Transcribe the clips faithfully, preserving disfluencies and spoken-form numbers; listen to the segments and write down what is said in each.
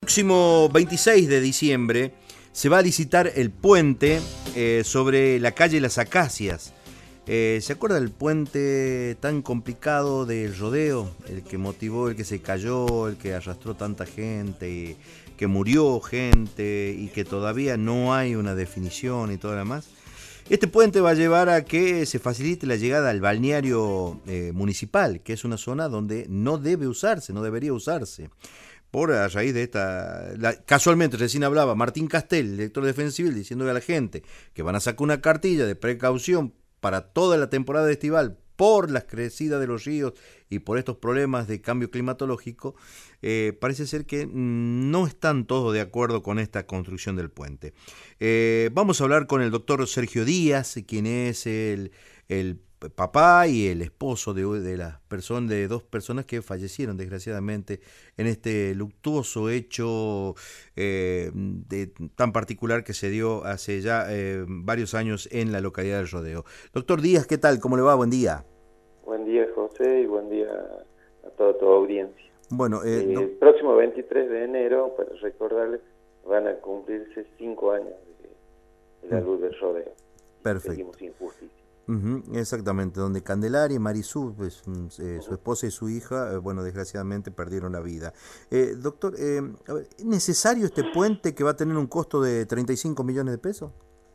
próximo veintiséis de diciembre se va a licitar el puente eh, sobre la calle Las Acacias. Eh, ¿Se acuerda del puente tan complicado del rodeo? El que motivó, el que se cayó, el que arrastró tanta gente, y que murió gente y que todavía no hay una definición y todo lo demás. Este puente va a llevar a que se facilite la llegada al balneario eh, municipal, que es una zona donde no debe usarse, no debería usarse. Por a raíz de esta... La, casualmente, recién hablaba Martín Castel, director de Defensa Civil, diciéndole a la gente que van a sacar una cartilla de precaución para toda la temporada estival por las crecidas de los ríos y por estos problemas de cambio climatológico. Eh, parece ser que no están todos de acuerdo con esta construcción del puente. Eh, vamos a hablar con el doctor Sergio Díaz, quien es el, el papá y el esposo de, de, las person- de dos personas que fallecieron desgraciadamente en este luctuoso hecho eh, de, tan particular que se dio hace ya eh, varios años en la localidad del Rodeo. Doctor Díaz, ¿qué tal? ¿Cómo le va? Buen día. Buen día, José, y buen día a toda tu audiencia. Bueno, eh, eh, do... el próximo veintitrés de enero, para recordarles, van a cumplirse cinco años de, de la luz del rodeo. Perfecto. Seguimos sin justicia. Uh-huh, exactamente, donde Candelaria y Marisú, pues, eh, Uh-huh. su esposa y su hija, eh, bueno, desgraciadamente perdieron la vida. Eh, doctor, eh, a ver, ¿es necesario este puente que va a tener un costo de treinta y cinco millones de pesos?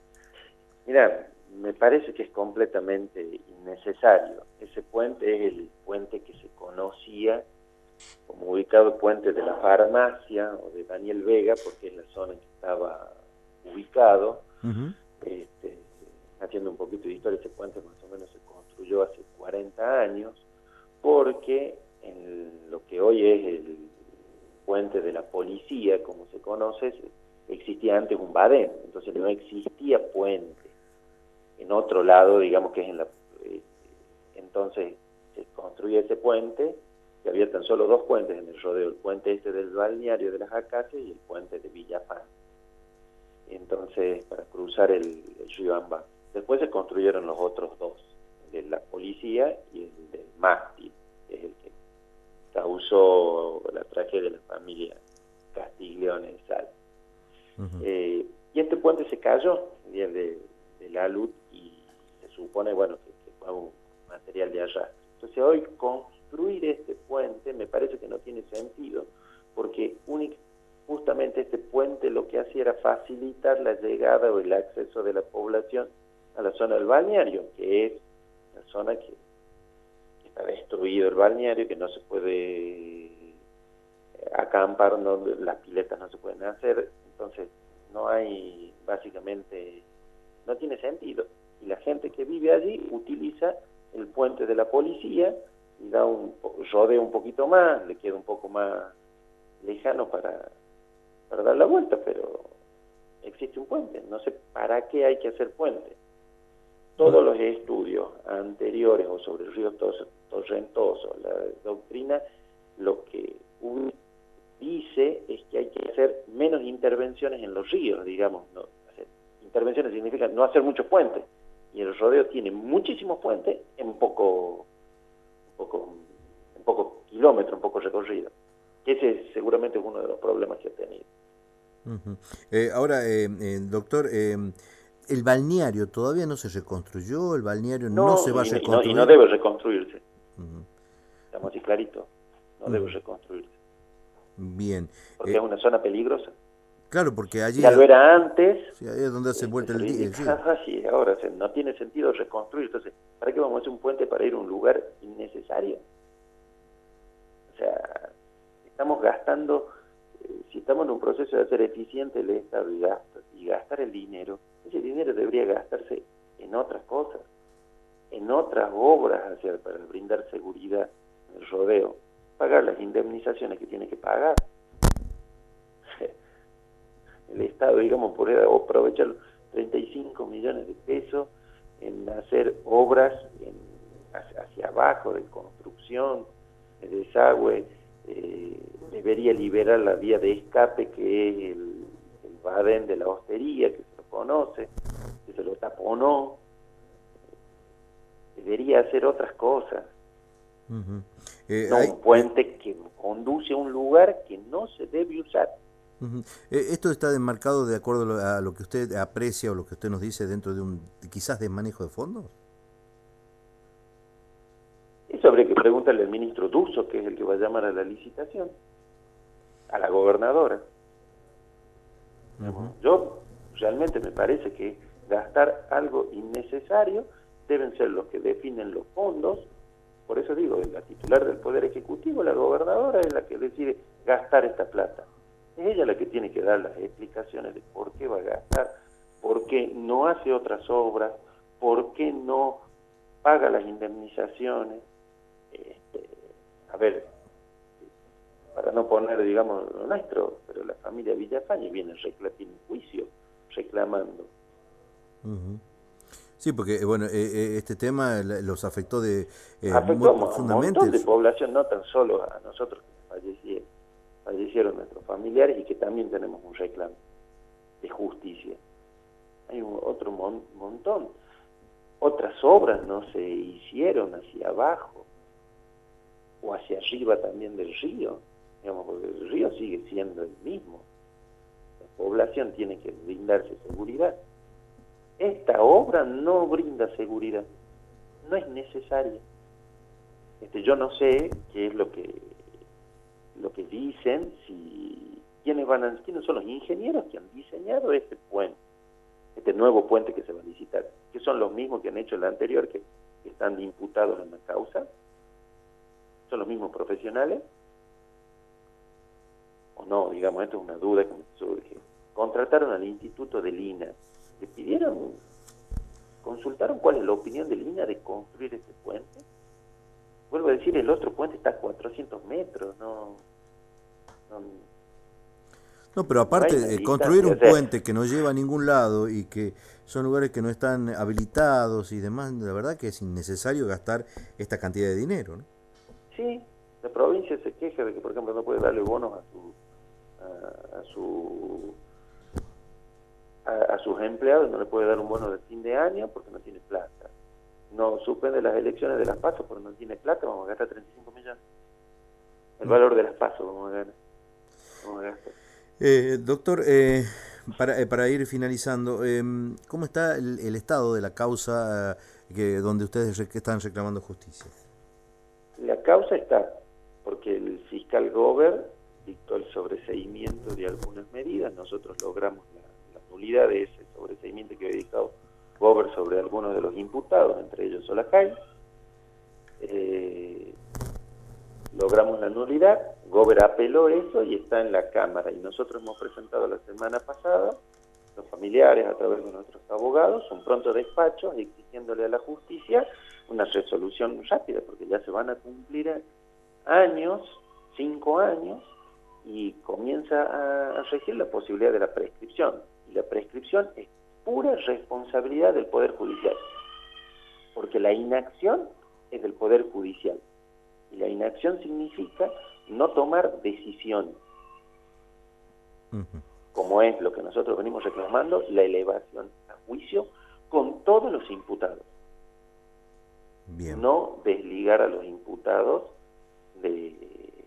Mira, me parece que es completamente innecesario. Ese puente es el puente que se conocía como ubicado puente de la farmacia o de Daniel Vega, porque es la zona en que estaba ubicado. Uh-huh. Este, haciendo un poquito de historia, ese puente más o menos se construyó hace cuarenta años, porque en lo que hoy es el puente de la policía, como se conoce, existía antes un badén, entonces no existía puente en otro lado, digamos que es en la... Eh, entonces se construye ese puente, que había tan solo dos puentes en el rodeo, el puente este del balneario de las Acacias y el puente de Villafán, entonces para cruzar el, el río Amba. Después se construyeron los otros dos, el de la policía y el del mástil, que es el que causó la tragedia de la familia Castiglione de Sal. Uh-huh. eh, y este puente se cayó el día de, de la luz y se supone, bueno, que, que fue un material de arrastre. Entonces hoy construir este puente me parece que no tiene sentido, porque únicamente justamente este puente lo que hacía era facilitar la llegada o el acceso de la población a la zona del balneario, que es la zona que, que está destruido el balneario, que no se puede acampar, no, las piletas no se pueden hacer, entonces no hay, básicamente, no tiene sentido. Y la gente que vive allí utiliza el puente de la policía y da un rodea un poquito más, le queda un poco más lejano para... para dar la vuelta, pero existe un puente, no sé para qué hay que hacer puente. Todos los estudios anteriores o sobre el río Torrentoso, la doctrina, lo que uno dice es que hay que hacer menos intervenciones en los ríos, digamos, no hacer intervenciones significa no hacer muchos puentes, y el rodeo tiene muchísimos puentes en poco, poco, en poco kilómetro, en poco recorrido. Ese seguramente es uno de los problemas que ha tenido. Uh-huh. Eh, ahora, eh, eh, doctor, eh, ¿el balneario todavía no se reconstruyó? ¿El balneario no, no se va a reconstruir? Y no, y no debe reconstruirse. Uh-huh. Estamos así clarito, no uh-huh. debe reconstruirse. Bien. Porque eh, es una zona peligrosa. Claro, porque allí... Ya lo era antes. Sí, ahí es donde se vuelve el día. Sí. sí, ahora o sea, no tiene sentido reconstruir. Entonces, ¿para qué vamos a hacer un puente para ir a un lugar innecesario? O sea, estamos gastando... Si estamos en un proceso de hacer eficiente el Estado y gastar, y gastar el dinero, ese dinero debería gastarse en otras cosas, en otras obras hacia, para brindar seguridad en el rodeo, pagar las indemnizaciones que tiene que pagar. El Estado, digamos, podría aprovechar treinta y cinco millones de pesos en hacer obras en, hacia, hacia abajo, de construcción, de desagüe. Eh, debería liberar la vía de escape que es el, el badén de la hostería, que se lo conoce, que se lo taponó. Debería hacer otras cosas. Uh-huh. eh, no hay, un puente eh, que conduce a un lugar que no se debe usar. Uh-huh. ¿Esto está enmarcado de acuerdo a lo que usted aprecia o lo que usted nos dice dentro de un quizás desmanejo de fondos? Eso habría que preguntarle al ministro Duzzo, que es el que va a llamar a la licitación, a la gobernadora. Uh-huh. Yo realmente me parece que gastar algo innecesario deben ser los que definen los fondos. Por eso digo, la titular del Poder Ejecutivo, la gobernadora, es la que decide gastar esta plata. Es ella la que tiene que dar las explicaciones de por qué va a gastar, por qué no hace otras obras, por qué no paga las indemnizaciones. Este, a ver, para no poner, digamos, lo nuestro, pero la familia Villafañe viene en juicio reclamando. Uh-huh. Sí, porque bueno, eh, este tema los afectó de eh, afectó muy a un montón de población, no tan solo a nosotros que fallecieron, fallecieron nuestros familiares y que también tenemos un reclamo de justicia. Hay un, otro mon montón. Otras obras no se hicieron hacia abajo o hacia arriba también del río, digamos, porque el río sigue siendo el mismo. La población tiene que brindarse seguridad. Esta obra no brinda seguridad, no es necesaria. Este, yo no sé qué es lo que lo que dicen, si quiénes van a, quiénes son los ingenieros que han diseñado este puente, este nuevo puente que se va a licitar, que son los mismos que han hecho el anterior, que, que están imputados en la causa, son los mismos profesionales, o no, digamos, esto es una duda que me surge. Contrataron al Instituto de Lina, le pidieron, consultaron cuál es la opinión de Lina de construir este puente. Vuelvo a decir, el otro puente está a cuatrocientos metros, no... No, no pero aparte, no eh, construir un o sea, puente que no lleva a ningún lado y que son lugares que no están habilitados y demás, la verdad que es innecesario gastar esta cantidad de dinero, ¿no? Sí, la provincia se queja de que, por ejemplo, no puede darle bonos a su... a, a su A, a sus empleados, no le puede dar un bono de fin de año porque no tiene plata. No suspende las elecciones de las PASO porque no tiene plata, vamos a gastar treinta y cinco millones. El valor de las PASO vamos a, ganar, vamos a gastar. Eh, doctor, eh, para, eh, para ir finalizando, eh, ¿cómo está el, el estado de la causa eh, que donde ustedes re, que están reclamando justicia? La causa está porque el fiscal Gober dictó el sobreseimiento de algunas medidas, nosotros logramos la nulidad de ese sobreseimiento que había dictado Gober sobre algunos de los imputados, entre ellos Solajay. Eh, logramos la nulidad, Gober apeló eso y está en la Cámara, y nosotros hemos presentado la semana pasada, los familiares a través de nuestros abogados, un pronto despacho exigiéndole a la justicia una resolución rápida, porque ya se van a cumplir años, cinco años, y comienza a, a regir la posibilidad de la prescripción. Y la prescripción es pura responsabilidad del Poder Judicial, porque la inacción es del Poder Judicial, y la inacción significa no tomar decisiones, uh-huh. como es lo que nosotros venimos reclamando, la elevación a juicio con todos los imputados. Bien. No desligar a los imputados de...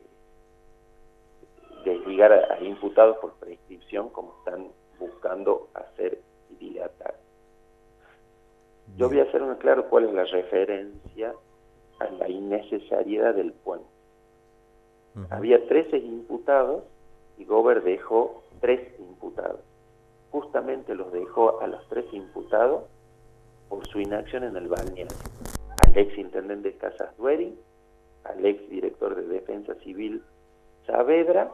desligar a, a imputados por prescripción como están buscando hacer y dilatar. Bien. Yo voy a hacer un claro cuál es la referencia a la innecesariedad del puente. Uh-huh. Había trece imputados y Gober dejó tres imputados. Justamente los dejó a los tres imputados por su inacción en el balneario. Al ex intendente Casas Dueri, al ex director de Defensa Civil Saavedra,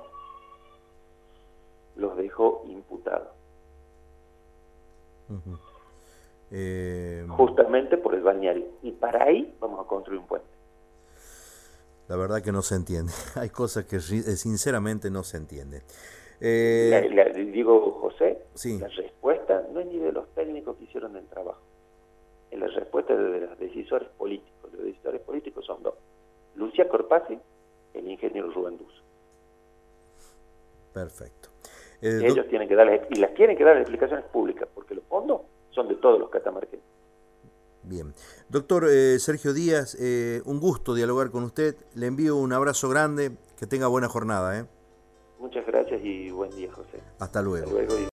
los dejó imputados. Uh-huh. eh... Justamente por el balneario. Y para ahí vamos a construir un puente. La verdad que no se entiende. Hay cosas que sinceramente no se entienden. Eh... La, la, digo, José, sí. La respuesta no es ni de los técnicos que hicieron el trabajo. Es la respuesta de los decisores políticos. Los decisores políticos son dos. Lucía Corpasi, el ingeniero Rubén Duzzo. Perfecto. Eh, Ellos do... tienen que darles, y las tienen que dar explicaciones públicas, porque los fondos son de todos los catamarqueños. Bien. Doctor eh, Sergio Díaz, eh, un gusto dialogar con usted. Le envío un abrazo grande, que tenga buena jornada. ¿eh? Muchas gracias y buen día, José. Hasta luego. Hasta luego y